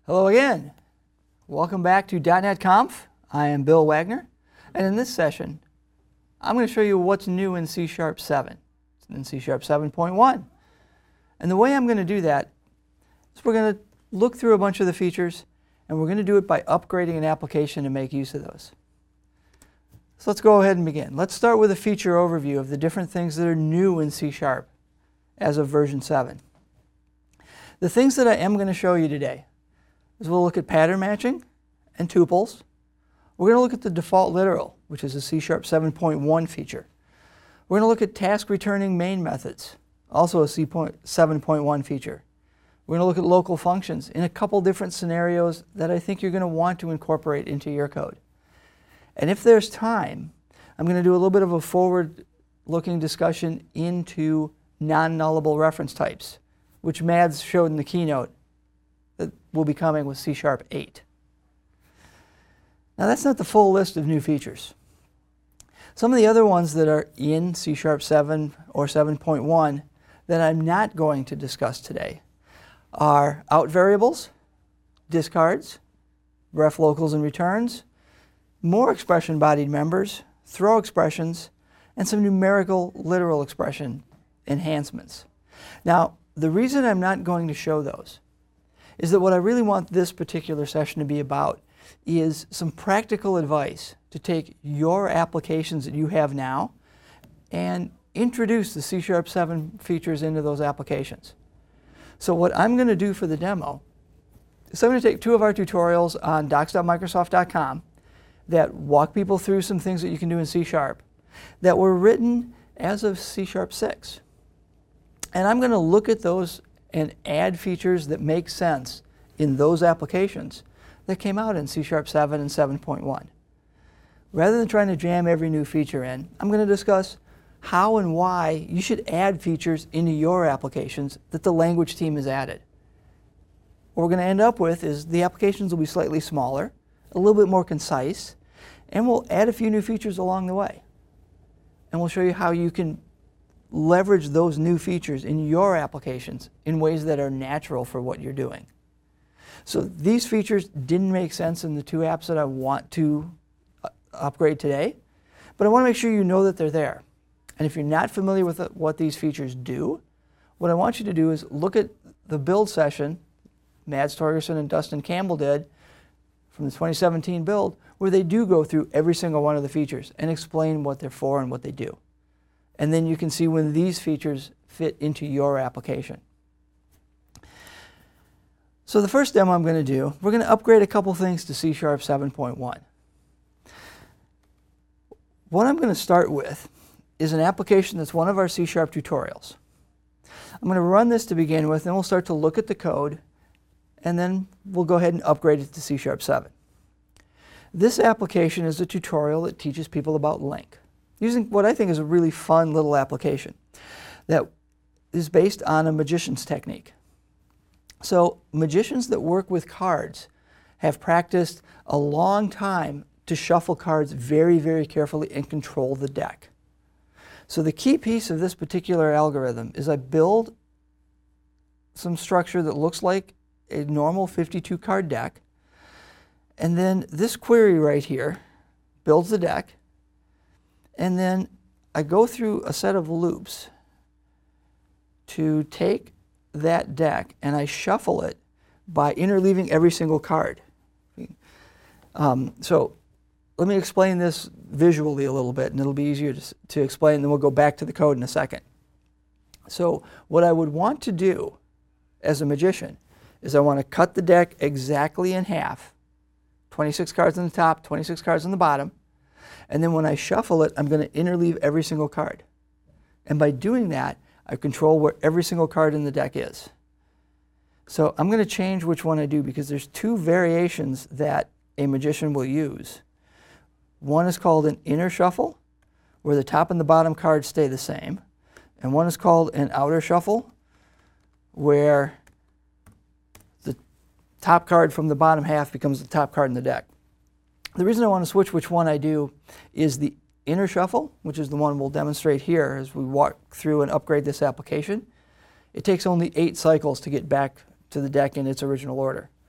Hello again. Welcome back to .NET Conf. I am Bill Wagner, and in this session, I'm going to show you what's new in C# 7, in C# 7.1. And the way I'm going to do that is we're going to look through a bunch of the features, and we're going to do it by upgrading an application to make use of those. So let's go ahead and begin. Let's start with a feature overview of the different things that are new in C# as of version 7. The things that I am going to show you today is we'll look at pattern matching and tuples. We're going to look at the default literal, which is a C# 7.1 feature. We're going to look at task returning main methods, also a C# 7.1 feature. We're going to look at local functions in a couple different scenarios that I think you're going to want to incorporate into your code. And if there's time, I'm going to do a little bit of a forward-looking discussion into non-nullable reference types, which Mads showed in the keynote that will be coming with C# 8. Now that's not the full list of new features. Some of the other ones that are in C# 7 or 7.1 that I'm not going to discuss today are out variables, discards, ref locals and returns, more expression-bodied members, throw expressions, and some numerical literal expression enhancements. Now, the reason I'm not going to show those is that what I really want this particular session to be about is some practical advice to take your applications that you have now and introduce the C# 7 features into those applications. So what I'm going to do for the demo is I'm going to take two of our tutorials on docs.microsoft.com that walk people through some things that you can do in C# that were written as of C# 6. And I'm going to look at those and add features that make sense in those applications that came out in C# 7 and 7.1. Rather than trying to jam every new feature in, I'm going to discuss how and why you should add features into your applications that the language team has added. What we're going to end up with is the applications will be slightly smaller, a little bit more concise, and we'll add a few new features along the way. And we'll show you how you can leverage those new features in your applications in ways that are natural for what you're doing. So these features didn't make sense in the two apps that I want to upgrade today, but I want to make sure you know that they're there. And if you're not familiar with what these features do, what I want you to do is look at the build session Mads Torgersen and Dustin Campbell did from the 2017 build, where they do go through every single one of the features and explain what they're for and what they do. And then you can see when these features fit into your application. So the first demo I'm going to do, we're going to upgrade a couple things to C# 7.1. What I'm going to start with is an application that's one of our C# tutorials. I'm going to run this to begin with, and we'll start to look at the code, and then we'll go ahead and upgrade it to C# 7. This application is a tutorial that teaches people about LINQ, using what I think is a really fun little application that is based on a magician's technique. So magicians that work with cards have practiced a long time to shuffle cards very, very carefully and control the deck. So the key piece of this particular algorithm is I build some structure that looks like a normal 52 card deck, and then this query right here builds the deck, and then I go through a set of loops to take that deck and I shuffle it by interleaving every single card. So let me explain this visually a little bit, and it'll be easier to explain, and then we'll go back to the code in a second. So what I would want to do as a magician is I want to cut the deck exactly in half, 26 cards on the top, 26 cards on the bottom, and then when I shuffle it, I'm going to interleave every single card. And by doing that, I control where every single card in the deck is. So I'm going to change which one I do because there's two variations that a magician will use. One is called an inner shuffle, where the top and the bottom cards stay the same. And one is called an outer shuffle, where the top card from the bottom half becomes the top card in the deck. The reason I want to switch which one I do is the inner shuffle, which is the one we'll demonstrate here as we walk through and upgrade this application. It takes only 8 cycles to get back to the deck in its original order.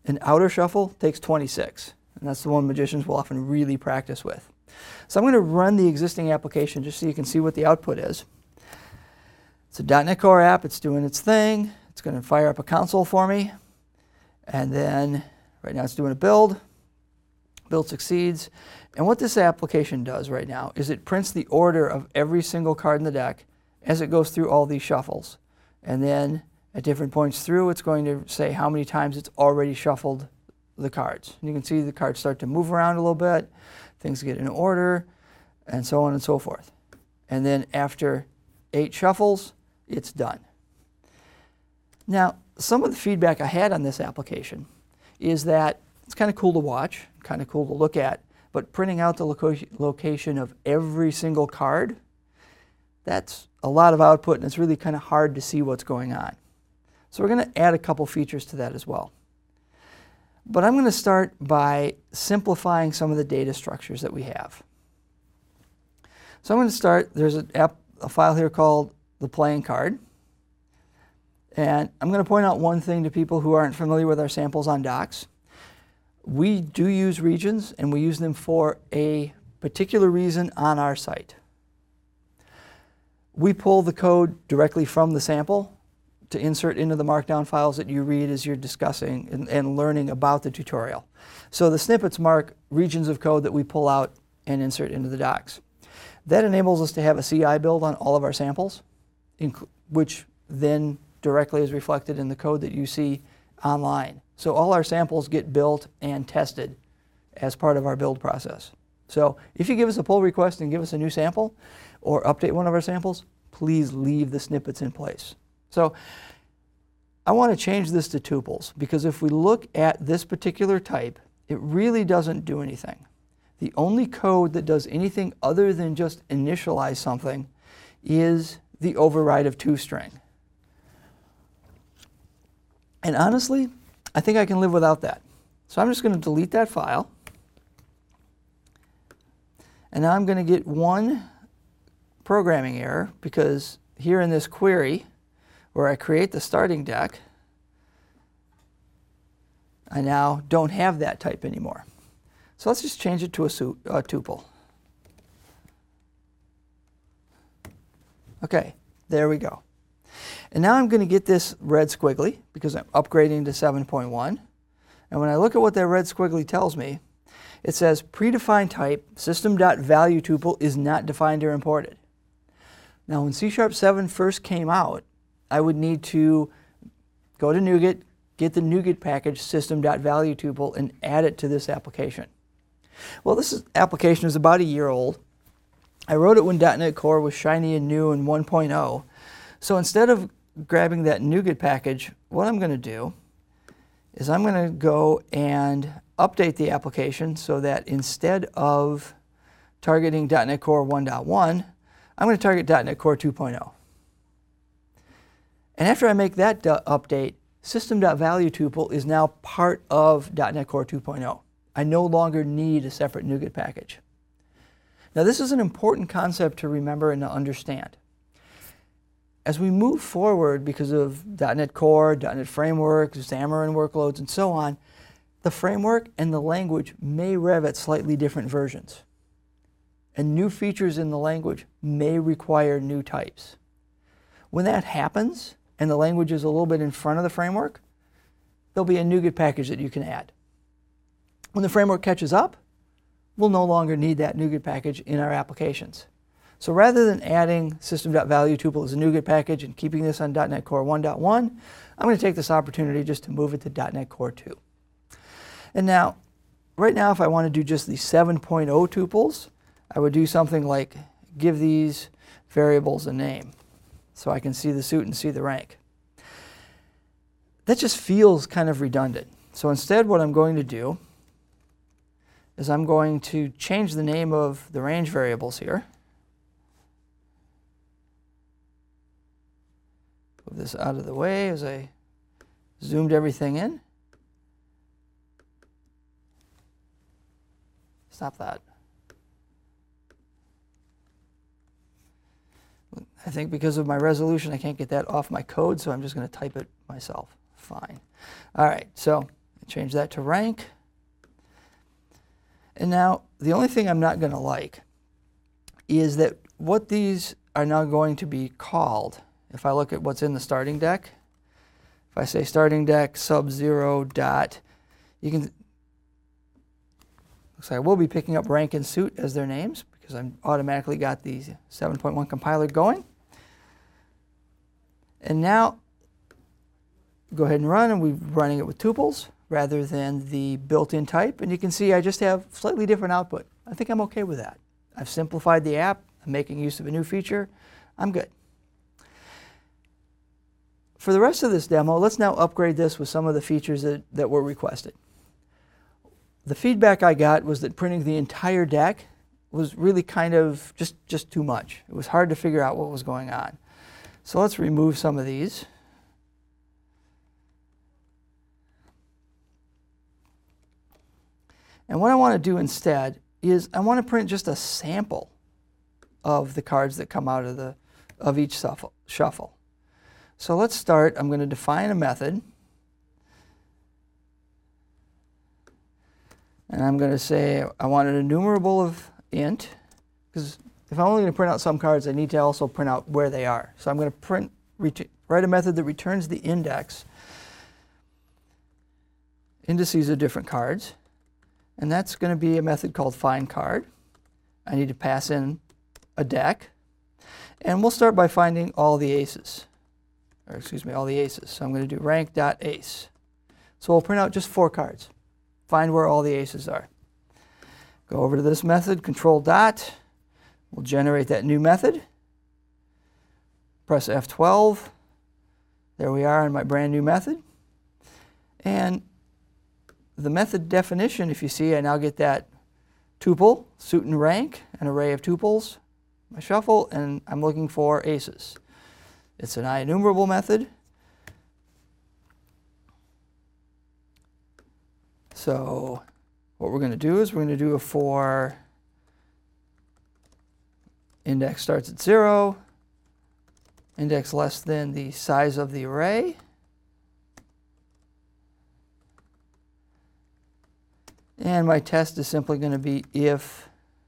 An outer shuffle takes 26, and that's the one magicians will often really practice with. So I'm going to run the existing application just so you can see what the output is. It's a .NET Core app. It's doing its thing. It's going to fire up a console for me. And then right now it's doing a build. Build succeeds. And what this application does right now is it prints the order of every single card in the deck as it goes through all these shuffles. And then at different points through, it's going to say how many times it's already shuffled the cards. And you can see the cards start to move around a little bit, things get in order, and so on and so forth. And then after 8 shuffles, it's done. Now, some of the feedback I had on this application is that it's kind of cool to watch, kind of cool to look at, but printing out the location of every single card, that's a lot of output, and it's really kind of hard to see what's going on. So we're going to add a couple features to that as well. But I'm going to start by simplifying some of the data structures that we have. So I'm going to start, there's a file here called the playing card. And I'm going to point out one thing to people who aren't familiar with our samples on docs. We do use regions, and we use them for a particular reason on our site. We pull the code directly from the sample to insert into the markdown files that you read as you're discussing and learning about the tutorial. So the snippets mark regions of code that we pull out and insert into the docs. That enables us to have a CI build on all of our samples, which then directly is reflected in the code that you see online. So all our samples get built and tested as part of our build process. So if you give us a pull request and give us a new sample or update one of our samples, please leave the snippets in place. So I want to change this to tuples because if we look at this particular type, it really doesn't do anything. The only code that does anything other than just initialize something is the override of toString. And honestly, I think I can live without that. So I'm just going to delete that file. And now I'm going to get one programming error because here in this query, where I create the starting deck, I now don't have that type anymore. So let's just change it to a tuple. Okay, there we go. And now I'm going to get this red squiggly because I'm upgrading to 7.1. And when I look at what that red squiggly tells me, it says predefined type system.valueTuple is not defined or imported. Now when C# 7 first came out, I would need to go to NuGet, get the NuGet package system.valueTuple and add it to this application. Well, this application is about a year old. I wrote it when .NET Core was shiny and new in 1.0. So instead of grabbing that NuGet package, what I'm going to do is I'm going to go and update the application so that instead of targeting .NET Core 1.1, I'm going to target .NET Core 2.0. And after I make that update, system.valueTuple is now part of .NET Core 2.0. I no longer need a separate NuGet package. Now this is an important concept to remember and to understand. As we move forward because of .NET Core, .NET Framework, Xamarin workloads, and so on, the framework and the language may rev at slightly different versions. And new features in the language may require new types. When that happens, and the language is a little bit in front of the framework, there'll be a NuGet package that you can add. When the framework catches up, we'll no longer need that NuGet package in our applications. So rather than adding system.valueTuple as a NuGet package and keeping this on .NET Core 1.1, I'm going to take this opportunity just to move it to .NET Core 2. And now, right now, if I want to do just the 7.0 tuples, I would do something like give these variables a name so I can see the suit and see the rank. That just feels kind of redundant. So instead, what I'm going to do is I'm going to change the name of the range variables here. Move this out of the way as I zoomed everything in. Stop that. I think because of my resolution, I can't get that off my code, so I'm just going to type it myself. Fine. All right, so change that to rank. And now the only thing I'm not going to like is that what these are now going to be called. If I look at what's in the starting deck, if I say starting deck sub-zero dot, you can, looks like I will be picking up rank and suit as their names because I'm automatically got the 7.1 compiler going. And now go ahead and run, and we're running it with tuples rather than the built-in type. And you can see I just have slightly different output. I think I'm okay with that. I've simplified the app. I'm making use of a new feature. I'm good. For the rest of this demo, let's now upgrade this with some of the features that were requested. The feedback I got was that printing the entire deck was really kind of just too much. It was hard to figure out what was going on. So let's remove some of these. And what I want to do instead is I want to print just a sample of the cards that come out of each shuffle. So let's start. I'm going to define a method. And I'm going to say I want an enumerable of int, because if I'm only going to print out some cards, I need to also print out where they are. So I'm going to write a method that returns the indices of different cards. And that's going to be a method called findCard. I need to pass in a deck. And we'll start by finding all the aces. Or excuse me, all the aces. So I'm going to do rank.ace. So we'll print out just 4 cards. Find where all the aces are. Go over to this method, control dot. We'll generate that new method. Press F12. There we are in my brand new method. And the method definition, if you see, I now get that tuple, suit and rank, an array of tuples, my shuffle, and I'm looking for aces. It's an IEnumerable method. So what we're going to do is we're going to do a for index starts at 0, index less than the size of the array. And my test is simply going to be if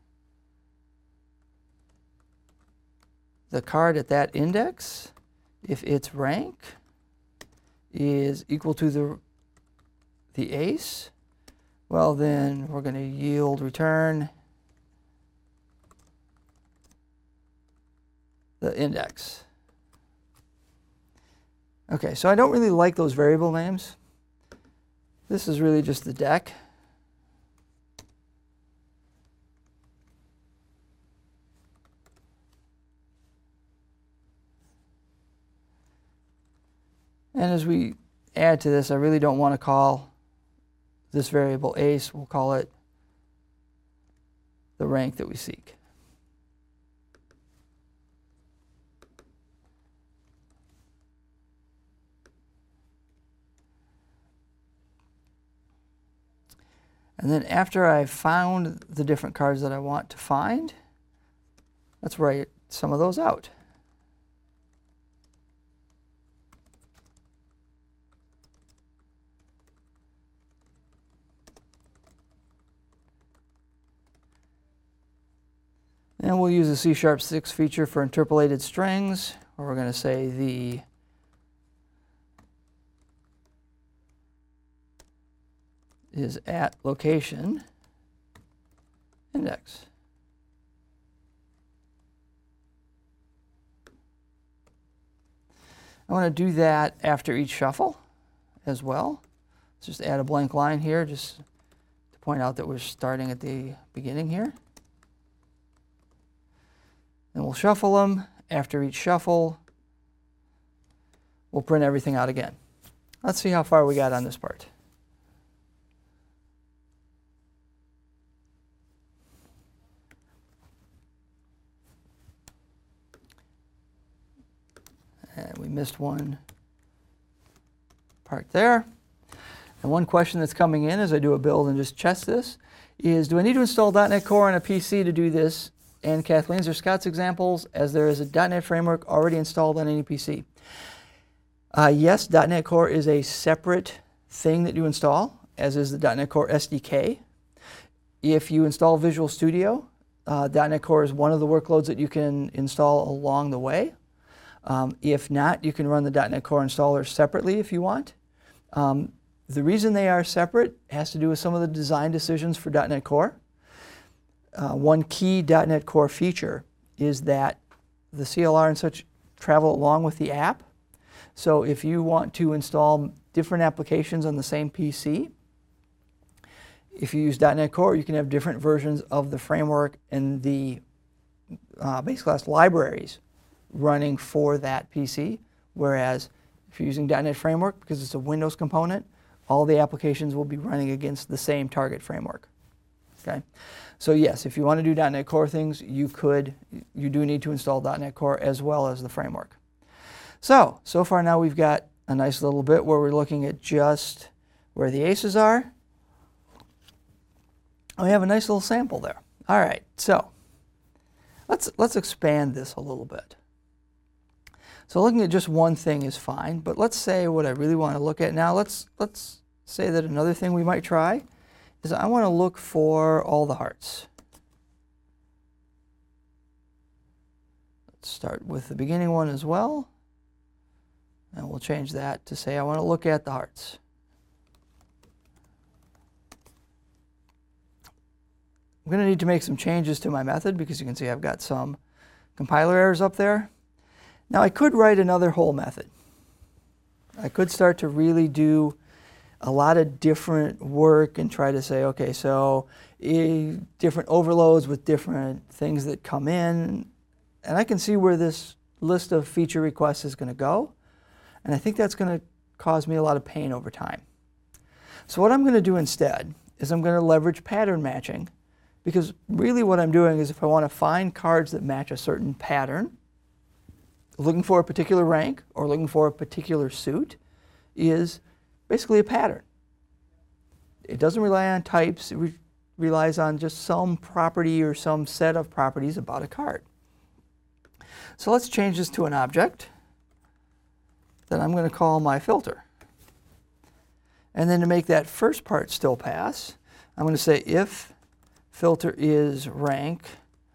the card at that index, if its rank is equal to the ace, well then we're going to yield return the index. Okay, so I don't really like those variable names. This is really just the deck. And as we add to this, I really don't want to call this variable ace. We'll call it the rank that we seek. And then after I've found the different cards that I want to find, let's write some of those out. And we'll use the C#6 feature for interpolated strings, where we're going to say the is at location index. I want to do that after each shuffle as well. Let's just add a blank line here just to point out that we're starting at the beginning here. Then we'll shuffle them. After each shuffle, we'll print everything out again. Let's see how far we got on this part. And we missed one part there. And one question that's coming in as I do a build and just test this is, do I need to install .NET Core on a PC to do this? And Kathleen's or Scott's examples, as there is a .NET framework already installed on any PC. Yes, .NET Core is a separate thing that you install. as is the .NET Core SDK. If you install Visual Studio, .NET Core is one of the workloads that you can install along the way. If not, you can run the .NET Core installer separately if you want. The reason they are separate has to do with some of the design decisions for .NET Core. One key .NET Core feature is that the CLR and such travel along with the app. So if you want to install different applications on the same PC, if you use .NET Core, you can have different versions of the framework and the base class libraries running for that PC, whereas if you're using .NET Framework, because it's a Windows component, all the applications will be running against the same target framework. Okay, so yes, if you want to do .NET Core things, you do need to install .NET Core as well as the framework. So far now we've got a nice little bit where we're looking at just where the aces are. We have a nice little sample there. All right, so let's expand this a little bit. So looking at just one thing is fine, but let's say what I really want to look at now, let's say that another thing we might try is I want to look for all the hearts. Let's start with the beginning one as well, and we'll change that to say I want to look at the hearts. I'm going to need to make some changes to my method because you can see I've got some compiler errors up there. Now I could write another whole method. I could start to really do a lot of different work and try to say, okay, so different overloads with different things that come in. And I can see where this list of feature requests is going to go. And I think that's going to cause me a lot of pain over time. So what I'm going to do instead is I'm going to leverage pattern matching, because really what I'm doing is if I want to find cards that match a certain pattern, looking for a particular rank or looking for a particular suit is basically a pattern. It doesn't rely on types, it relies on just some property or some set of properties about a card. So let's change this to an object that I'm going to call my filter. And then to make that first part still pass, I'm going to say if filter is rank,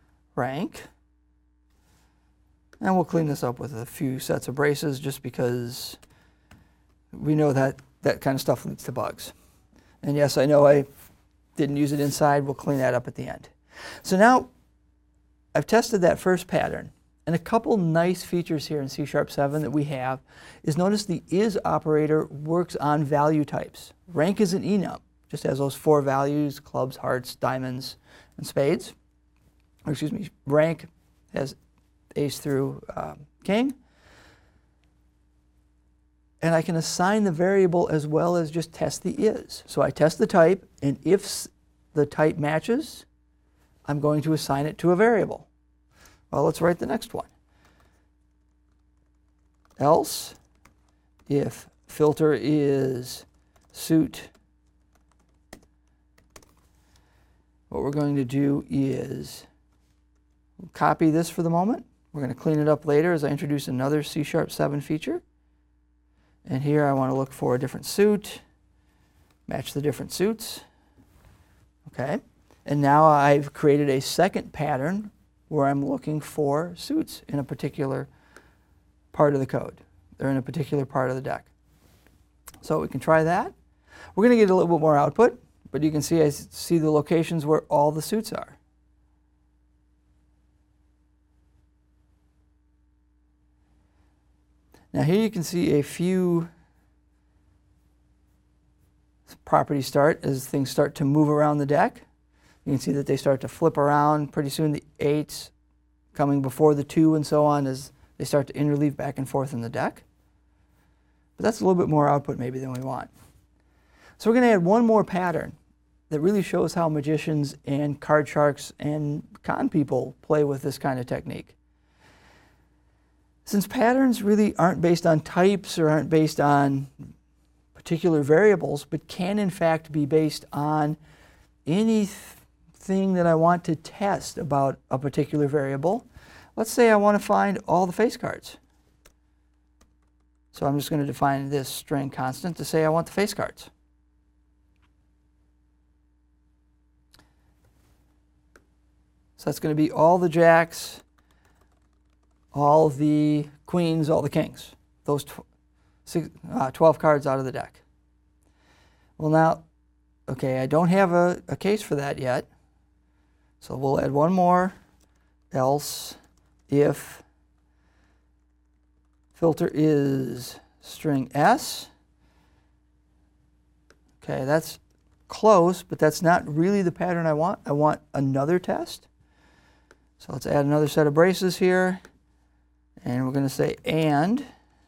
and we'll clean this up with a few sets of braces just because we know that that kind of stuff leads to bugs. And yes, I know I didn't use it inside. We'll clean that up at the end. So now I've tested that first pattern. And a couple nice features here in C#7 that we have is notice the is operator works on value types. Rank is an enum, just has those 4 values, clubs, hearts, diamonds, and spades. Or excuse me, rank has ace through king. And I can assign the variable as well as just test the is. So I test the type, and if the type matches, I'm going to assign it to a variable. Well, let's write the next one. Else, if filter is suit, what we're going to do is copy this for the moment. We're going to clean it up later as I introduce another C#7 feature. And here I want to look for a different suit, match the different suits. Okay. And now I've created a second pattern where I'm looking for suits in a particular part of the code. They're in a particular part of the deck. So we can try that. We're going to get a little bit more output, but you can see I see the locations where all the suits are. Now here you can see a few properties start as things start to move around the deck. You can see that they start to flip around. Pretty soon the 8's coming before the 2 and so on as they start to interleave back and forth in the deck. But that's a little bit more output maybe than we want. So we're going to add one more pattern that really shows how magicians and card sharks and con people play with this kind of technique. Since patterns really aren't based on types or aren't based on particular variables, but can in fact be based on anything that I want to test about a particular variable. Let's say I want to find all the face cards. So I'm just going to define this string constant to say I want the face cards. So that's going to be all the jacks, all the queens, all the kings. Those 12 cards out of the deck. Well now, okay, I don't have a case for that yet. So we'll add one more, else if filter is string S. Okay, that's close, but that's not really the pattern I want. I want another test. So let's add another set of braces here. And we're going to say and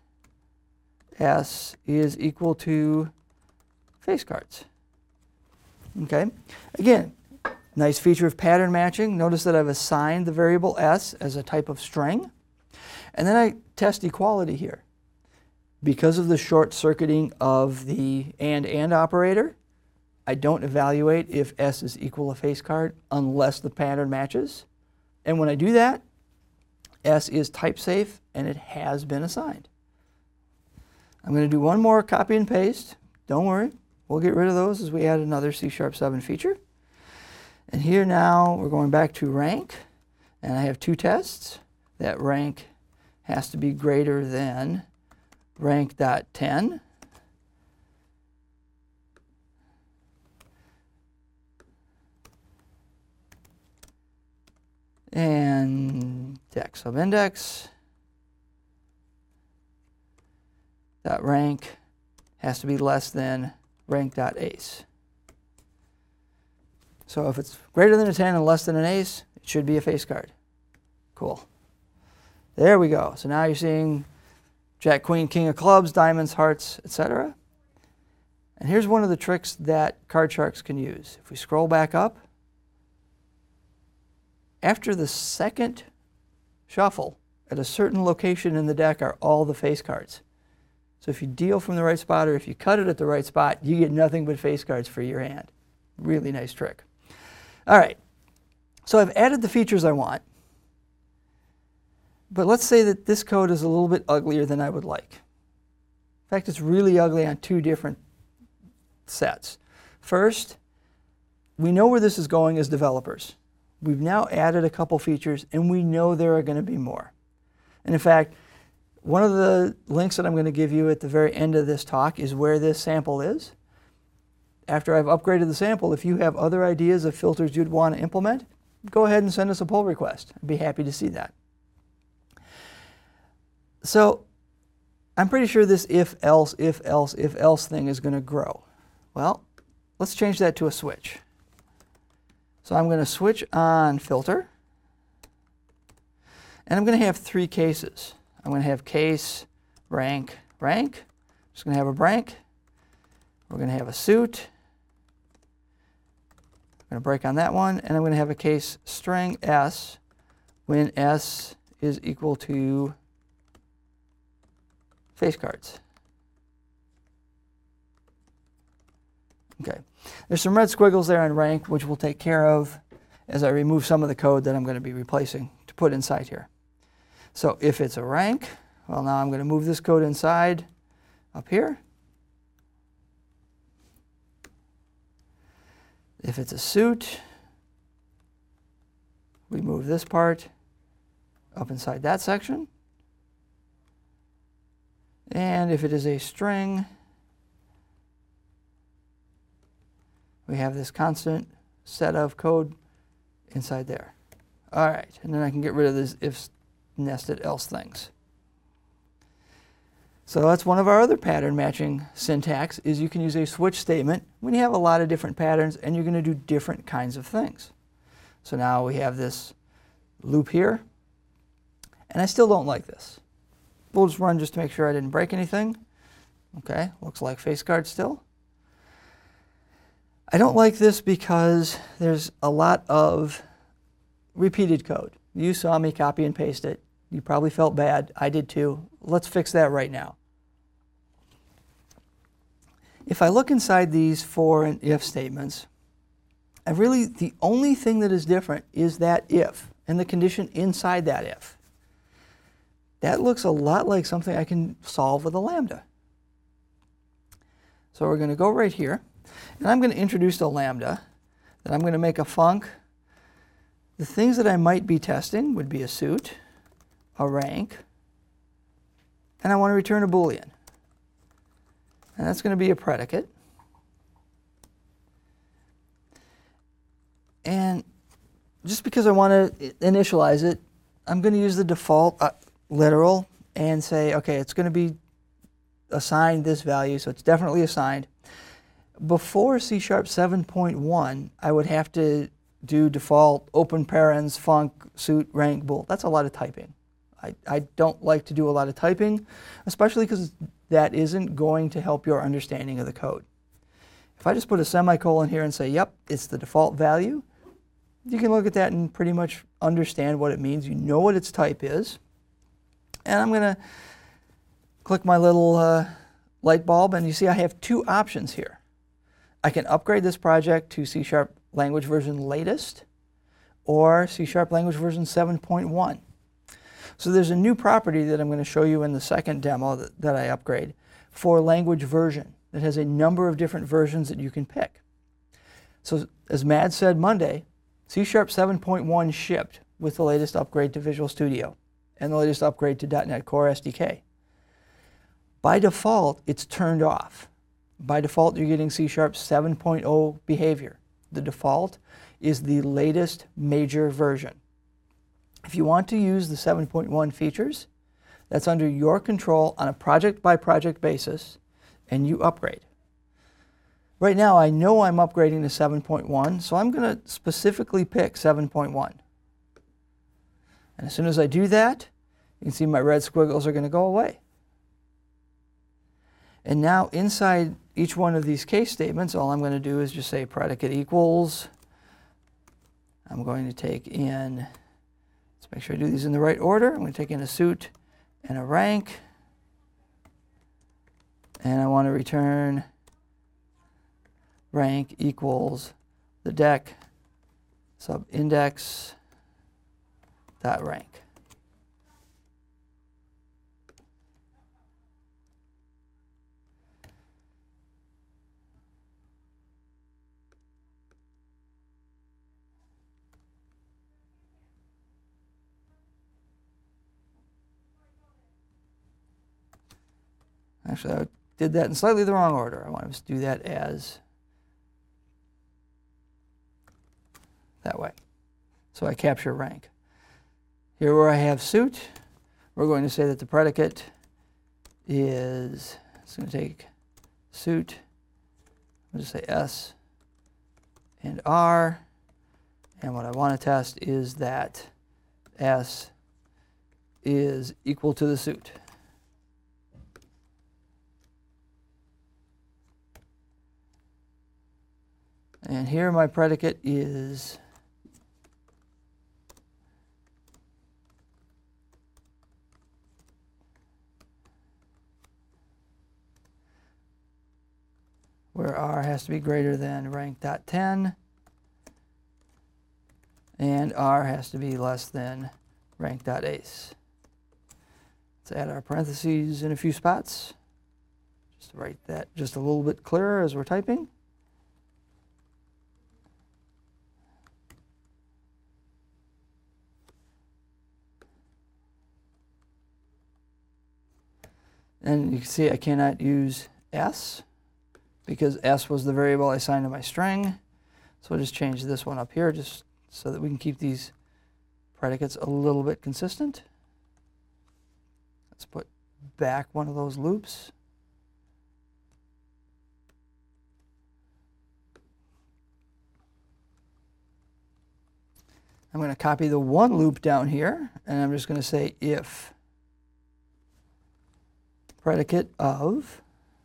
S is equal to face cards. Okay, again, nice feature of pattern matching. Notice that I've assigned the variable S as a type of string. And then I test equality here. Because of the short circuiting of the and operator, I don't evaluate if S is equal a face card unless the pattern matches. And when I do that, S is type safe and it has been assigned. I'm going to do one more copy and paste. Don't worry, we'll get rid of those as we add another C#7 feature. And here now we're going back to rank, and I have two tests. That rank has to be greater than rank.10. And deck subindex dot rank has to be less than rank.ace. So if it's greater than a 10 and less than an ace, it should be a face card. Cool. There we go. So now you're seeing Jack, Queen, King of clubs, diamonds, hearts, etc. And here's one of the tricks that Card Sharks can use. If we scroll back up, after the second shuffle, at a certain location in the deck are all the face cards. So if you deal from the right spot or if you cut it at the right spot, you get nothing but face cards for your hand. Really nice trick. All right, so I've added the features I want. But let's say that this code is a little bit uglier than I would like. In fact, it's really ugly on two different sets. First, we know where this is going as developers. We've now added a couple features, and we know there are going to be more. And in fact, one of the links that I'm going to give you at the very end of this talk is where this sample is. After I've upgraded the sample, if you have other ideas of filters you'd want to implement, go ahead and send us a pull request. I'd be happy to see that. So I'm pretty sure this if else thing is going to grow. Well, let's change that to a switch. So I'm going to switch on filter, and I'm going to have three cases. I'm going to have case, rank, rank. I'm just going to have a rank. We're going to have a suit. I'm going to break on that one, and I'm going to have a case string S when S is equal to face cards. Okay, there's some red squiggles there on rank, which we'll take care of as I remove some of the code that I'm going to be replacing to put inside here. So if it's a rank, well, now I'm going to move this code inside up here. If it's a suit, we move this part up inside that section. And if it is a string, we have this constant set of code inside there. All right, and then I can get rid of this if nested else things. So that's one of our other pattern matching syntax, is you can use a switch statement when you have a lot of different patterns and you're going to do different kinds of things. So now we have this loop here, and I still don't like this. We'll just run just to make sure I didn't break anything. Okay, looks like face card still. I don't like this because there's a lot of repeated code. You saw me copy and paste it. You probably felt bad. I did too. Let's fix that right now. If I look inside these for and if statements, the only thing that is different is that if and the condition inside that if. That looks a lot like something I can solve with a lambda. So we're going to go right here, and I'm going to introduce a lambda, then I'm going to make a func The things that I might be testing would be a suit, a rank, and I want to return a Boolean. And that's going to be a predicate. And just because I want to initialize it, I'm going to use the default literal and say, okay, it's going to be assigned this value, so it's definitely assigned. Before C# 7.1, I would have to do default open parens, func, suit, rank, bool. That's a lot of typing. I don't like to do a lot of typing, especially because that isn't going to help your understanding of the code. If I just put a semicolon here and say, yep, it's the default value, you can look at that and pretty much understand what it means. You know what its type is. And I'm going to click my little light bulb, and you see I have two options here. I can upgrade this project to C# language version latest or C# language version 7.1. So there's a new property that I'm going to show you in the second demo that I upgrade for language version that has a number of different versions that you can pick. So as Mad said Monday, C# 7.1 shipped with the latest upgrade to Visual Studio and the latest upgrade to .NET Core SDK. By default, it's turned off. By default, you're getting C# 7.0 behavior. The default is the latest major version. If you want to use the 7.1 features, that's under your control on a project-by-project basis, and you upgrade. Right now, I know I'm upgrading to 7.1, so I'm going to specifically pick 7.1. And as soon as I do that, you can see my red squiggles are going to go away. And now inside each one of these case statements, all I'm going to do is just say predicate equals. I'm going to take in, let's make sure I do these in the right order. I'm going to take in a suit and a rank. And I want to return rank equals the dec subindex dot rank. Actually, I did that in slightly the wrong order. I want to do that as that way. So I capture rank. Here where I have suit, we're going to say that the predicate is, it's going to take suit, we'll just say S and R, and what I want to test is that S is equal to the suit. And here my predicate is where R has to be greater than rank.10 and R has to be less than rank.ace. Let's add our parentheses in a few spots. Just to write that just a little bit clearer as we're typing. And you can see I cannot use S because S was the variable I assigned to my string. So I'll just change this one up here just so that we can keep these predicates a little bit consistent. Let's put back one of those loops. I'm going to copy the one loop down here, and I'm just going to say if predicate of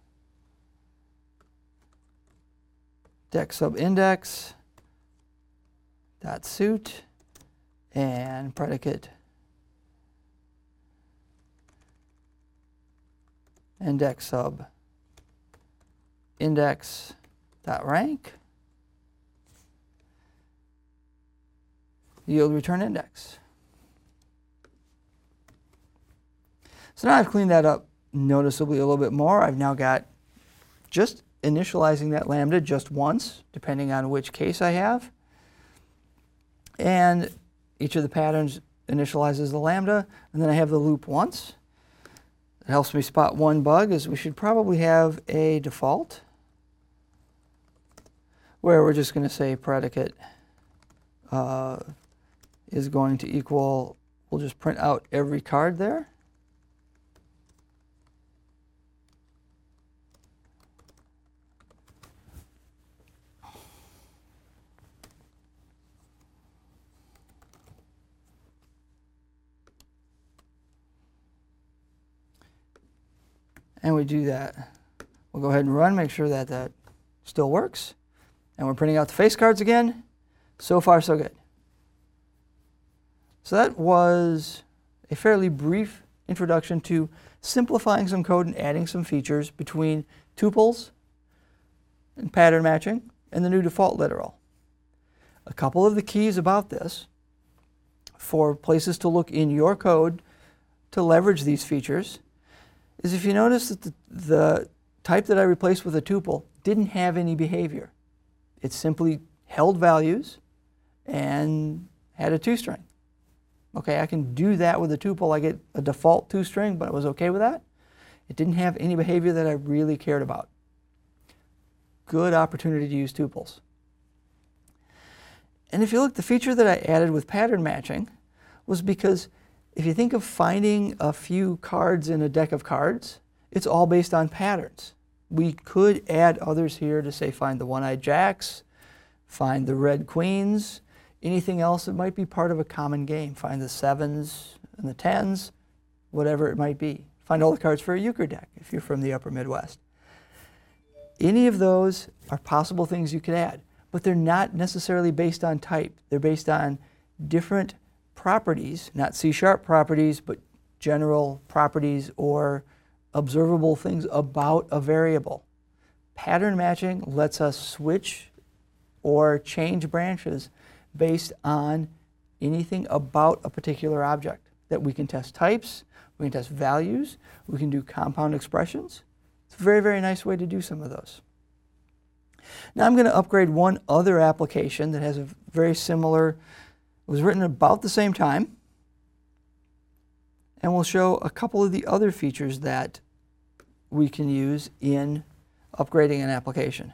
dec subindex dot suit and predicate index sub index dot rank yield return index. So now I've cleaned that up noticeably a little bit more. I've now got just initializing that lambda just once, depending on which case I have. And Each of the patterns initializes the lambda, and then I have the loop once. It helps me spot one bug, as we should probably have a default where we're just going to say predicate is going to equal, we'll just print out every card there. And we do that. We'll go ahead and run, make sure that that still works. And we're printing out the face cards again. So far, so good. So that was a fairly brief introduction to simplifying some code and adding some features between tuples and pattern matching and the new default literal. A couple of the keys about this for places to look in your code to leverage these features is if you notice that the type that I replaced with a tuple didn't have any behavior. It simply held values and had a toString. Okay, I can do that with a tuple. I get a default toString, but I was okay with that. It didn't have any behavior that I really cared about. Good opportunity to use tuples. And if you look, the feature that I added with pattern matching was because if you think of finding a few cards in a deck of cards, it's all based on patterns. We could add others here to say find the one-eyed jacks, find the red queens, anything else that might be part of a common game. Find the 7s and the 10s, whatever it might be. Find all the cards for a euchre deck if you're from the upper Midwest. Any of those are possible things you could add, but they're not necessarily based on type. They're based on different properties, not C# properties, but general properties or observable things about a variable. Pattern matching lets us switch or change branches based on anything about a particular object. That we can test types, we can test values, we can do compound expressions. It's a very, very nice way to do some of those. Now I'm going to upgrade one other application that has a very similar, it was written about the same time, and we'll show a couple of the other features that we can use in upgrading an application.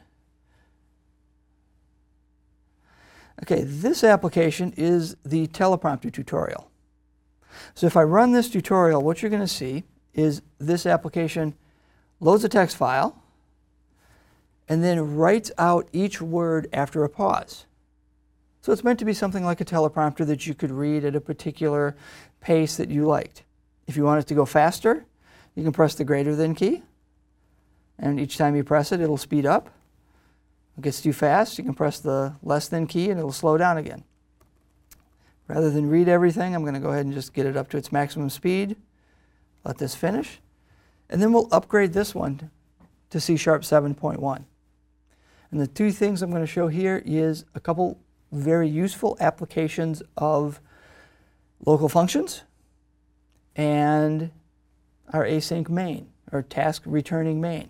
Okay, this application is the teleprompter tutorial. So if I run this tutorial, what you're going to see is this application loads a text file and then writes out each word after a pause. So it's meant to be something like a teleprompter that you could read at a particular pace that you liked. If you want it to go faster, you can press the greater than key, and each time you press it, it'll speed up. If it gets too fast, you can press the less than key and it'll slow down again. Rather than read everything, I'm going to go ahead and just get it up to its maximum speed. Let this finish. And then we'll upgrade this one to C# 7.1. And the two things I'm going to show here is a couple very useful applications of local functions and our async main, or task returning main.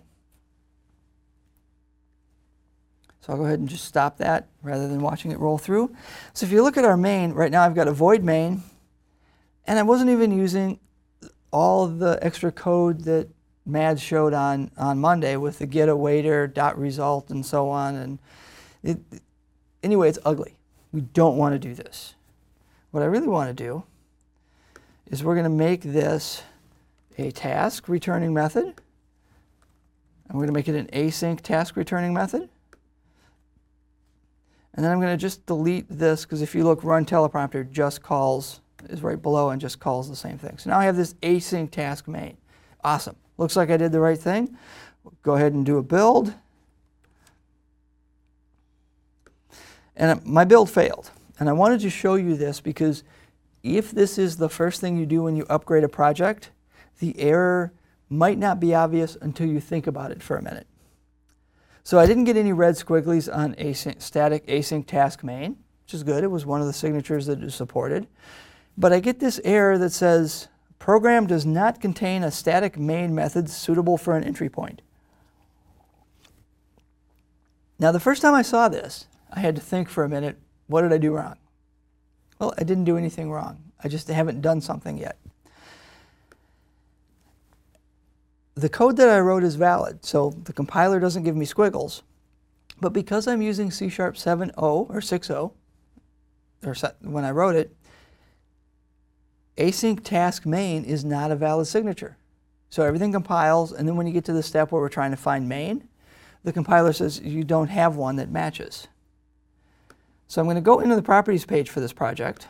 So I'll go ahead and just stop that rather than watching it roll through. So if you look at our main, right now I've got a void main, and I wasn't even using all of the extra code that Mads showed on Monday with the get awaiter, dot result, and so on. And anyway, it's ugly. We don't want to do this. What I really want to do is we're going to make this a task returning method, and we're going to make it an async task returning method. And then I'm going to just delete this, because if you look, run teleprompter just calls, is right below and just calls the same thing. So now I have this async task main. Awesome. Looks like I did the right thing. Go ahead and do a build. And my build failed. And I wanted to show you this because if this is the first thing you do when you upgrade a project, the error might not be obvious until you think about it for a minute. So I didn't get any red squigglies on static async task main, which is good. It was one of the signatures that is supported. But I get this error that says, program does not contain a static main method suitable for an entry point. Now the first time I saw this, I had to think for a minute, what did I do wrong? Well, I didn't do anything wrong. I just haven't done something yet. The code that I wrote is valid, so the compiler doesn't give me squiggles. But because I'm using C# 7.0 or 6.0, or when I wrote it, async task main is not a valid signature. So everything compiles, and then when you get to the step where we're trying to find main, the compiler says you don't have one that matches. So I'm going to go into the properties page for this project.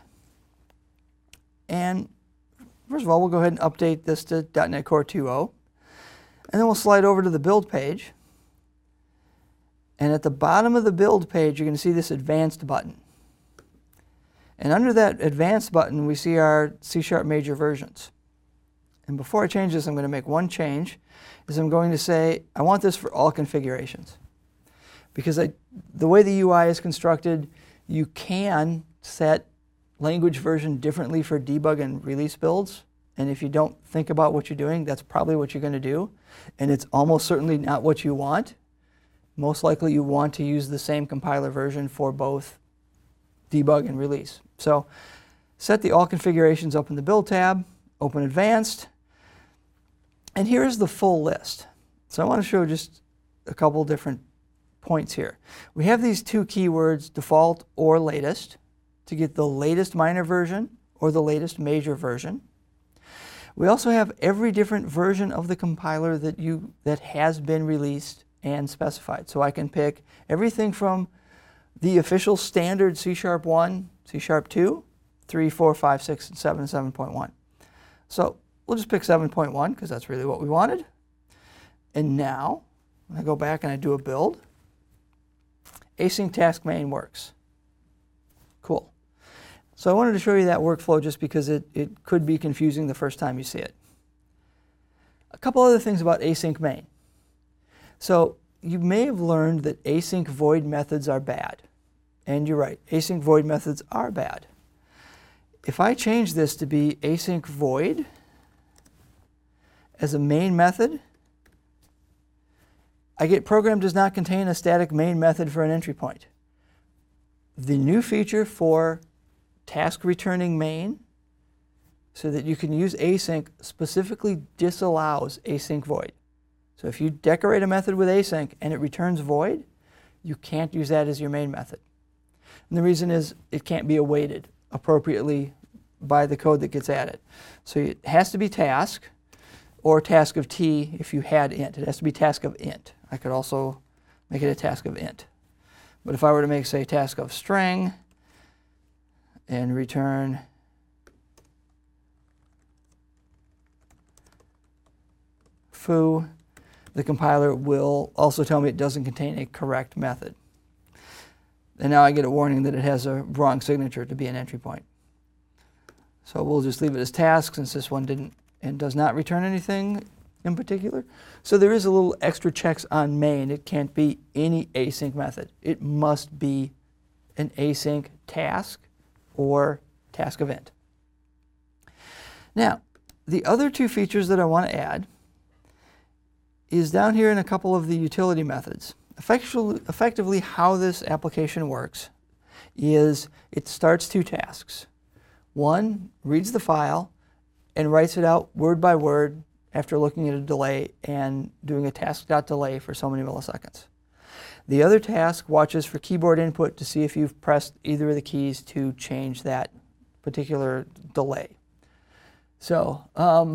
And first of all, we'll go ahead and update this to .NET Core 2.0. And then we'll slide over to the build page. And at the bottom of the build page, you're going to see this advanced button. And under that advanced button, we see our C# major versions. And before I change this, I'm going to make one change, is I'm going to say, I want this for all configurations. Because the way the UI is constructed, you can set language version differently for debug and release builds. And if you don't think about what you're doing, that's probably what you're going to do. And it's almost certainly not what you want. Most likely you want to use the same compiler version for both debug and release. So set the all configurations up in the build tab, open advanced, and here's the full list. So I want to show just a couple different points here. We have these two keywords, default or latest, to get the latest minor version or the latest major version. We also have every different version of the compiler that has been released and specified. So I can pick everything from the official standard C# 1, C# 2, 3, 4, 5, 6, and 7, and 7.1. So we'll just pick 7.1 because that's really what we wanted. And now, when I go back and I do a build, async task main works. Cool. So I wanted to show you that workflow just because it could be confusing the first time you see it. A couple other things about async main. So you may have learned that async void methods are bad. And you're right, async void methods are bad. If I change this to be async void as a main method, I get program does not contain a static main method for an entry point. The new feature for task returning main, so that you can use async, specifically disallows async void. So if you decorate a method with async and it returns void, you can't use that as your main method. And the reason is it can't be awaited appropriately by the code that gets added. So it has to be task or task of t if you had int. It has to be task of int. I could also make it a task of int. But if I were to make, say, task of string and return foo, the compiler will also tell me it doesn't contain a correct method. And now I get a warning that it has a wrong signature to be an entry point. So we'll just leave it as task since this one didn't and does not return anything in particular. So there is a little extra checks on main. It can't be any async method. It must be an async task or task event. Now, the other two features that I want to add is down here in a couple of the utility methods. Effectively, how this application works is it starts two tasks. One reads the file and writes it out word by word after looking at a delay and doing a task.delay for so many milliseconds. The other task watches for keyboard input to see if you've pressed either of the keys to change that particular delay. So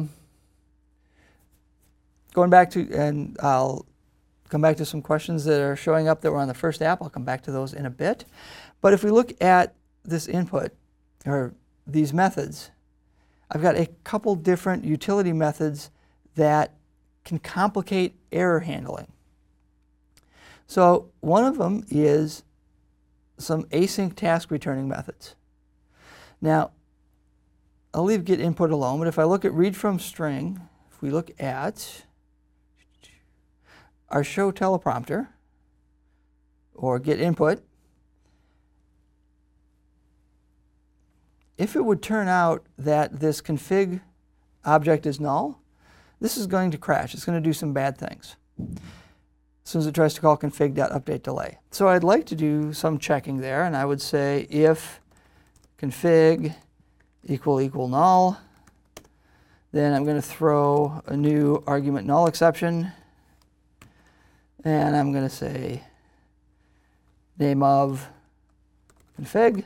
going back to, and I'll come back to some questions that are showing up that were on the first app. I'll come back to those in a bit. But if we look at this input, or these methods, I've got a couple different utility methods that can complicate error handling. So one of them is some async task returning methods. Now, I'll leave get input alone, but if I look at read from string, if we look at our show teleprompter or get input, if it would turn out that this config object is null, this is going to crash. It's going to do some bad things as soon as it tries to call config.updateDelay. So I'd like to do some checking there, and I would say if config equal null. Then I'm going to throw a new argument null exception. And I'm going to say name of config.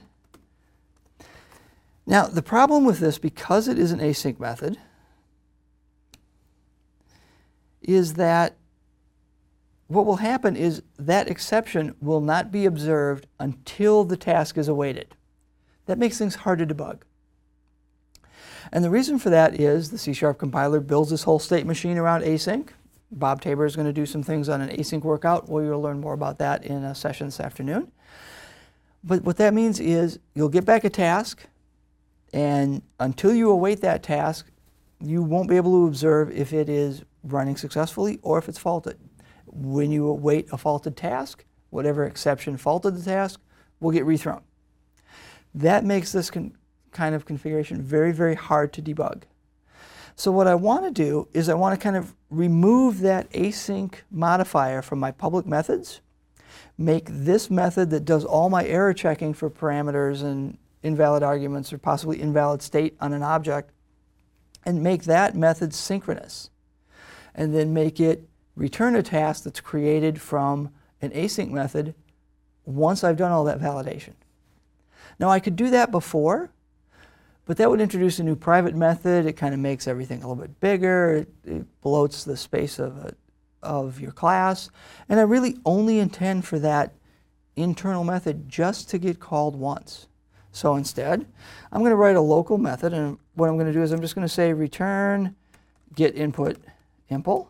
Now, the problem with this, because it is an async method, is that what will happen is that exception will not be observed until the task is awaited. That makes things hard to debug. And the reason for that is the C# compiler builds this whole state machine around async. Bob Tabor is going to do some things on an async workout. Well, you'll learn more about that in a session this afternoon. But what that means is you'll get back a task, and until you await that task, you won't be able to observe if it is running successfully or if it's faulted. When you await a faulted task, whatever exception faulted the task will get rethrown. That makes this kind of configuration very, very hard to debug. So what I want to do is I want to kind of remove that async modifier from my public methods, make this method that does all my error checking for parameters and invalid arguments or possibly invalid state on an object, and make that method synchronous. And then make it return a task that's created from an async method once I've done all that validation. Now I could do that before, but that would introduce a new private method. It kind of makes everything a little bit bigger. It bloats the space of your class. And I really only intend for that internal method just to get called once. So instead, I'm going to write a local method, and what I'm going to do is I'm just going to say return get input impl.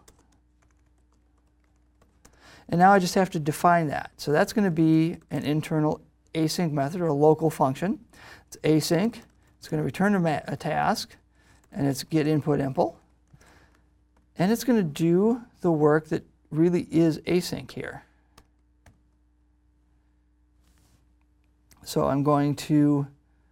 And now I just have to define that. So that's going to be an internal async method or a local function. It's async. It's going to return a task, and it's get input impl. And it's going to do the work that really is async here. So I'm going to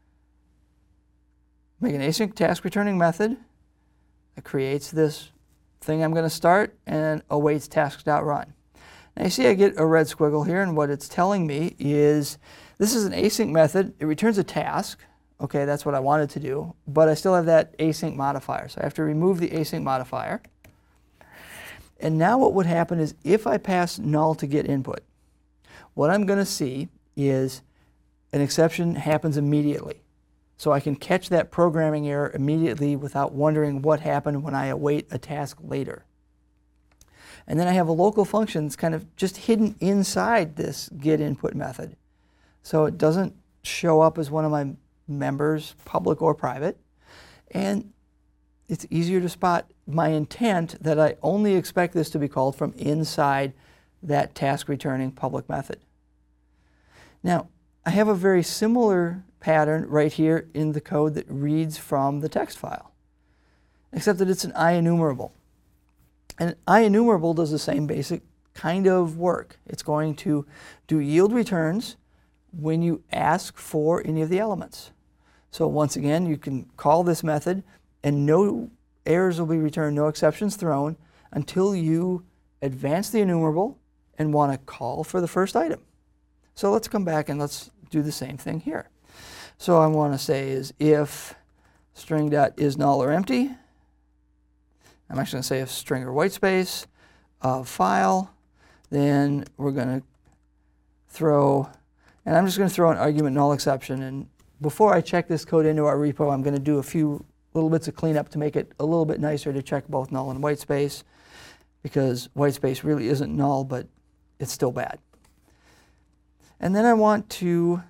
make an async task returning method that creates this thing I'm going to start and awaits task.run. Now you see I get a red squiggle here, and what it's telling me is this is an async method. It returns a task. Okay, that's what I wanted to do, but I still have that async modifier. So I have to remove the async modifier. And now what would happen is if I pass null to get input, what I'm going to see is an exception happens immediately. So I can catch that programming error immediately without wondering what happened when I await a task later. And then I have a local function that's kind of just hidden inside this get input method. So it doesn't show up as one of my members, public or private. And it's easier to spot my intent that I only expect this to be called from inside that task returning public method. Now, I have a very similar pattern right here in the code that reads from the text file, except that it's an IEnumerable. And IEnumerable does the same basic kind of work. It's going to do yield returns when you ask for any of the elements. So once again, you can call this method and no errors will be returned, no exceptions thrown, until you advance the enumerable and want to call for the first item. So let's come back and let's do the same thing here. So I want to say is if string.is null or empty. I'm actually going to say if string or white space of file, then we're going to throw, and I'm just going to throw an argument null exception. And before I check this code into our repo, I'm going to do a few little bits of cleanup to make it a little bit nicer to check both null and white space, because white space really isn't null, but it's still bad. And then I want to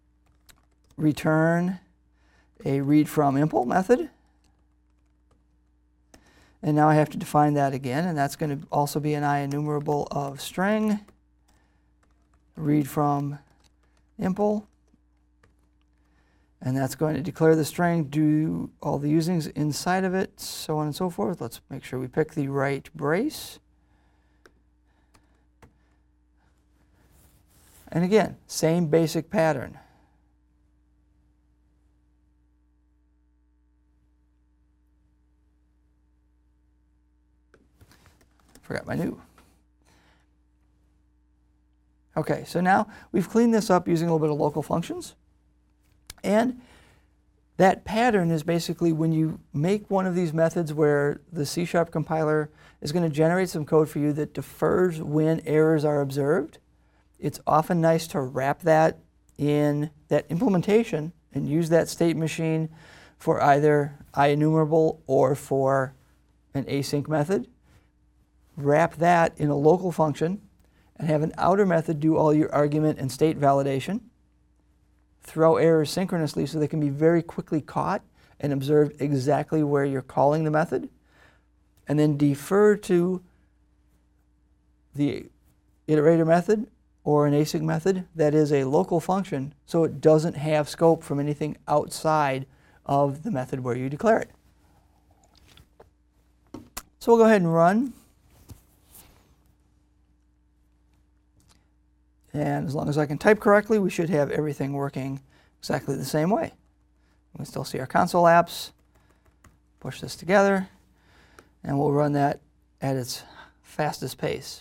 return a read from impl method. And now I have to define that again, and that's going to also be an IEnumerable of string read from impl. And that's going to declare the string, do all the usings inside of it, so on and so forth. Let's make sure we pick the right brace. And again, same basic pattern. Forgot my new. Okay, so now we've cleaned this up using a little bit of local functions. And That pattern is basically when you make one of these methods where the C# compiler is going to generate some code for you that defers when errors are observed. It's often nice to wrap that in that implementation and use that state machine for either IEnumerable or for an async method. Wrap that in a local function and have an outer method do all your argument and state validation. Throw errors synchronously so they can be very quickly caught and observed exactly where you're calling the method. And then defer to the iterator method or an async method that is a local function so it doesn't have scope from anything outside of the method where you declare it. So we'll go ahead and run. And as long as I can type correctly, we should have everything working exactly the same way. We can still see our console apps. Push this together, and we'll run that at its fastest pace.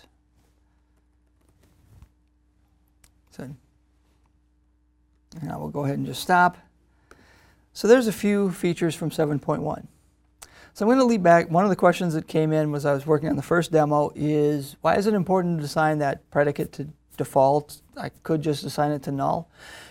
So now we'll go ahead and just stop. So there's a few features from 7.1. So I'm going to lead back. One of the questions that came in was I was working on the first demo is, why is it important to assign that predicate to default? I could just assign it to null.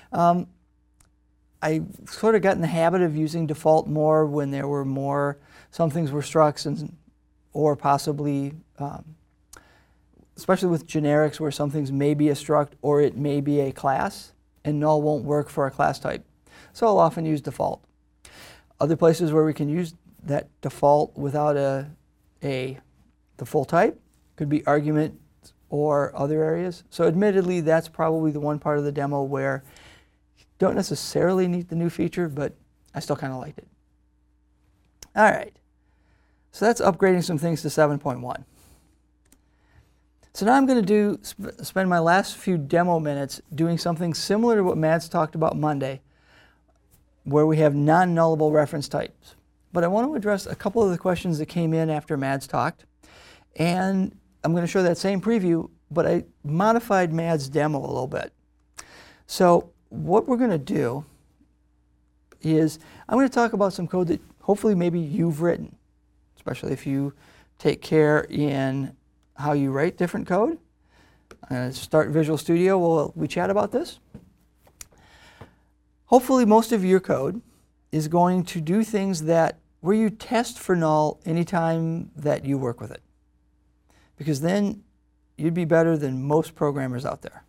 I sort of got in the habit of using default more when there were more, some things were structs and, or possibly, especially with generics where some things may be a struct or it may be a class, and null won't work for a class type. So I'll often use default. Other places where we can use that default without the full type could be argument or other areas. So admittedly, that's probably the one part of the demo where you don't necessarily need the new feature, but I still kind of liked it. All right, so that's upgrading some things to 7.1. So now I'm going to spend my last few demo minutes doing something similar to what Mads talked about Monday, where we have non-nullable reference types. But I want to address a couple of the questions that came in after Mads talked, and I'm going to show that same preview, but I modified Mads' demo a little bit. So what we're going to do is I'm going to talk about some code that hopefully maybe you've written, especially if you take care in how you write different code. I'm going to start Visual Studio while we chat about this. Hopefully most of your code is going to do things that where you test for null anytime that you work with it, because then you'd be better than most programmers out there.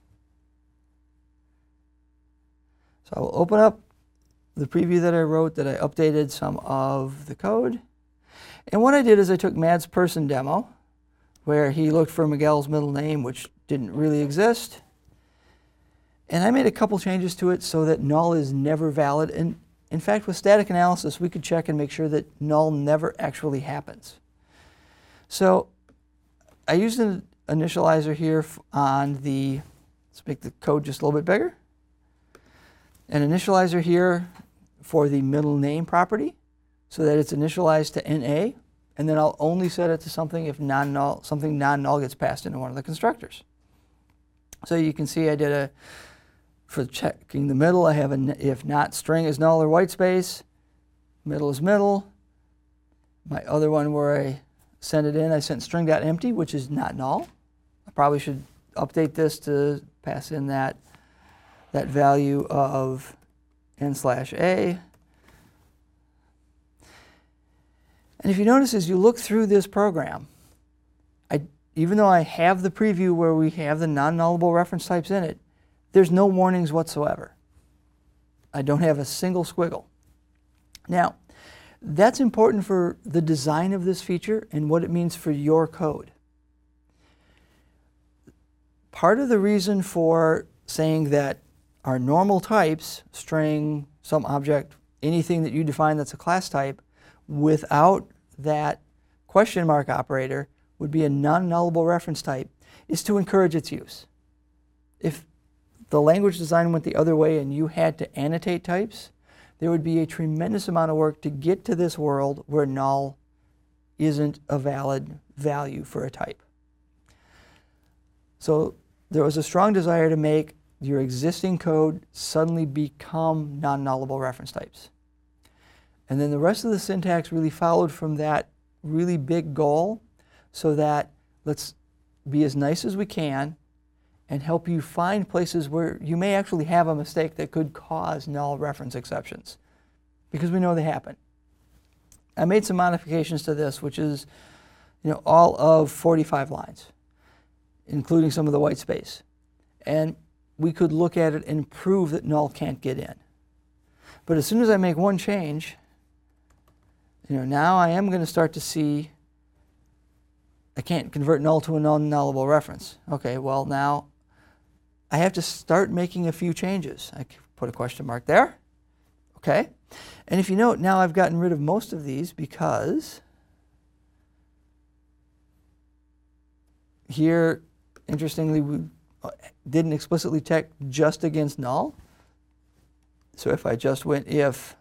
So I will open up the preview that I wrote that I updated some of the code. And what I did is I took Mads' person demo, where he looked for Miguel's middle name, which didn't really exist. And I made a couple changes to it so that null is never valid. And in fact, with static analysis, we could check and make sure that null never actually happens. So I used an initializer here on the, let's make the code just a little bit bigger. An initializer here for the middle name property so that it's initialized to NA. And then I'll only set it to something if non-null, something non-null gets passed into one of the constructors. So you can see I did for checking the middle, I have an if not string is null or white space, middle is middle. My other one where I send it in, I sent string.empty, which is not null. I probably should update this to pass in that value of n/a. And if you notice as you look through this program, even though I have the preview where we have the non-nullable reference types in it, there's no warnings whatsoever. I don't have a single squiggle. Now, that's important for the design of this feature and what it means for your code. Part of the reason for saying that our normal types, string, some object, anything that you define that's a class type, without that question mark operator would be a non-nullable reference type, is to encourage its use. If the language design went the other way and you had to annotate types, there would be a tremendous amount of work to get to this world where null isn't a valid value for a type. So there was a strong desire to make your existing code suddenly become non-nullable reference types. And then the rest of the syntax really followed from that really big goal, so that let's be as nice as we can and help you find places where you may actually have a mistake that could cause null reference exceptions, because we know they happen. I made some modifications to this, which is, all of 45 lines, including some of the white space. And we could look at it and prove that null can't get in. But as soon as I make one change, now I am going to start to see I can't convert null to a non-nullable reference. Okay, well now I have to start making a few changes. I can put a question mark there. Okay, and if you note, now I've gotten rid of most of these because here, interestingly, we didn't explicitly check just against null. So if I just went if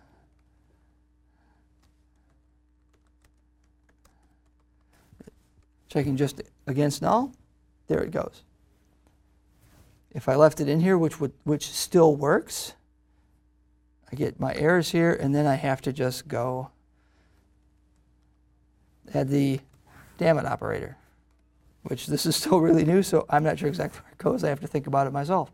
checking just against null, there it goes. If I left it in here, which still works, I get my errors here, and then I have to just go add the damn it operator, which this is still really new, so I'm not sure exactly where it goes. I have to think about it myself.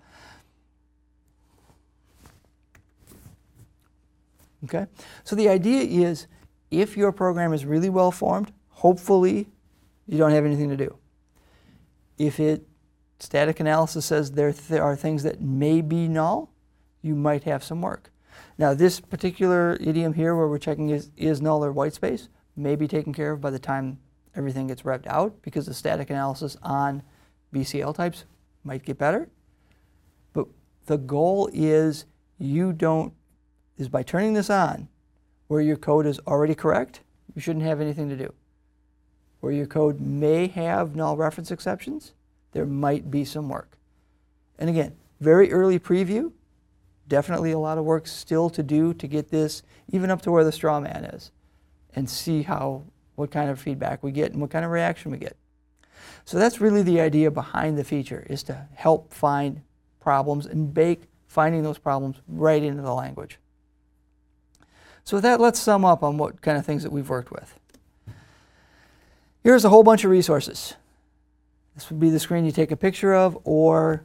Okay, so the idea is, if your program is really well formed, hopefully you don't have anything to do. If static analysis says there are things that may be null, you might have some work. Now this particular idiom here where we're checking is null or white space may be taken care of by the time everything gets revved out, because the static analysis on BCL types might get better. But the goal is by turning this on, where your code is already correct, you shouldn't have anything to do. Where your code may have null reference exceptions, there might be some work. And again, very early preview, definitely a lot of work still to do to get this even up to where the straw man is, and see what kind of feedback we get and what kind of reaction we get. So that's really the idea behind the feature, is to help find problems and bake finding those problems right into the language. So with that, let's sum up on what kind of things that we've worked with. Here's a whole bunch of resources. This would be the screen you take a picture of, or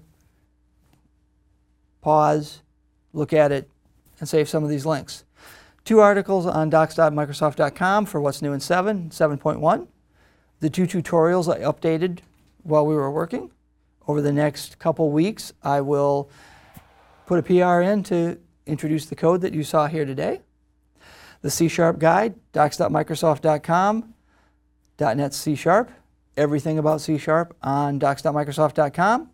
pause, look at it, and save some of these links. 2 articles on docs.microsoft.com for what's new in 7.1. The 2 tutorials I updated while we were working. Over the next couple weeks, I will put a PR in to introduce the code that you saw here today. The C# guide, docs.microsoft.com, .NET C#, everything about C# on docs.microsoft.com.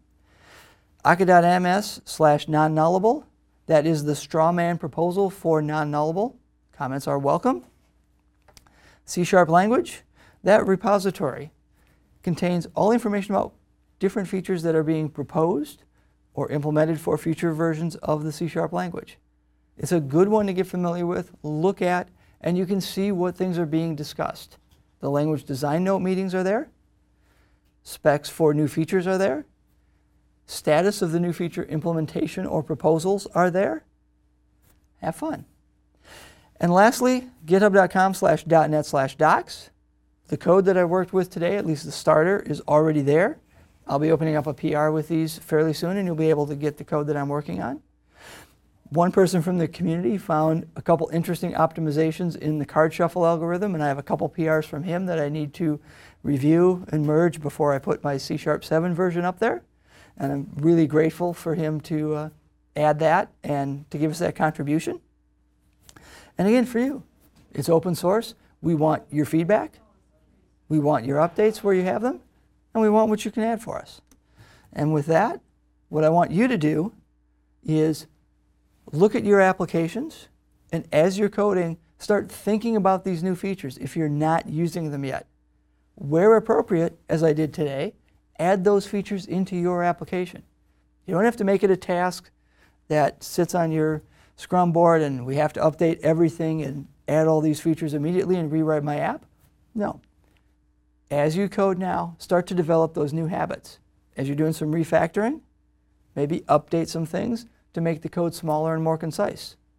Akka.ms/non-nullable, that is the straw man proposal for non-nullable. Comments are welcome. C# language, that repository contains all information about different features that are being proposed or implemented for future versions of the C# language. It's a good one to get familiar with, look at, and you can see what things are being discussed. The language design note meetings are there. Specs for new features are there. Status of the new feature implementation or proposals are there. Have fun. And lastly, github.com/.net/docs. The code that I worked with today, at least the starter, is already there. I'll be opening up a PR with these fairly soon, and you'll be able to get the code that I'm working on. One person from the community found a couple interesting optimizations in the card shuffle algorithm, and I have a couple PRs from him that I need to review and merge before I put my C# 7 version up there. And I'm really grateful for him to add that and to give us that contribution. And again, for you, it's open source. We want your feedback. We want your updates where you have them. And we want what you can add for us. And with that, what I want you to do is look at your applications, and as you're coding, start thinking about these new features if you're not using them yet. Where appropriate, as I did today, add those features into your application. You don't have to make it a task that sits on your Scrum board and we have to update everything and add all these features immediately and rewrite my app. No. As you code now, start to develop those new habits. As you're doing some refactoring, maybe update some things to make the code smaller and more concise.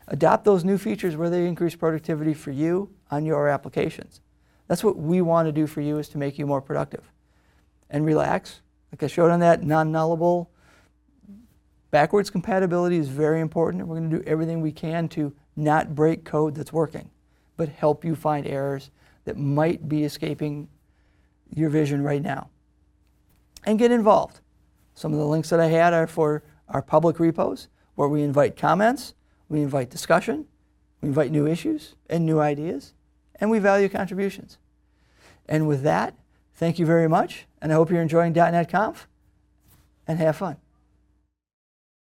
Adopt those new features where they increase productivity for you on your applications. That's what we want to do for you, is to make you more productive. And relax. Like I showed on that non-nullable, backwards compatibility is very important. We're going to do everything we can to not break code that's working, but help you find errors that might be escaping your vision right now. And get involved. Some of the links that I had are for our public repos, where we invite comments, we invite discussion, we invite new issues and new ideas, and we value contributions. And with that, thank you very much, and I hope you're enjoying .NET Conf, and have fun.